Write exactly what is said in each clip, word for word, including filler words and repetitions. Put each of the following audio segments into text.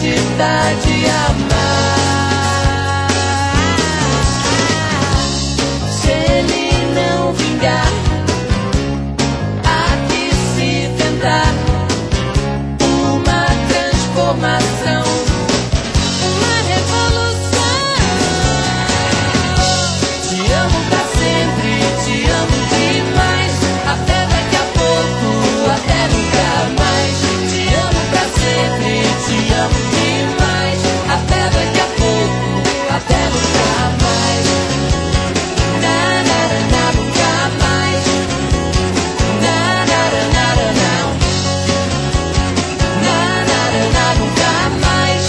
quantidade a mais. Se ele não vingar, há que se tentar uma transformação, uma revolução. Te amo pra sempre, te amo demais, até daqui a pouco, até nunca mais. Te amo pra sempre, te amo demais, até daqui a pouco, até nunca mais. Na, na, na, na, nunca mais. Na, na, na, na, na, não. Na, na, na, na, nunca mais.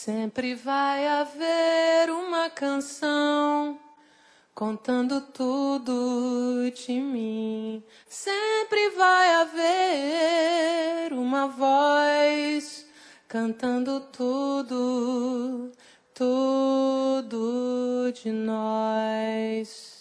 Sempre vai haver uma canção contando tudo de mim. Sempre vai haver uma voz cantando tudo, tudo de nós.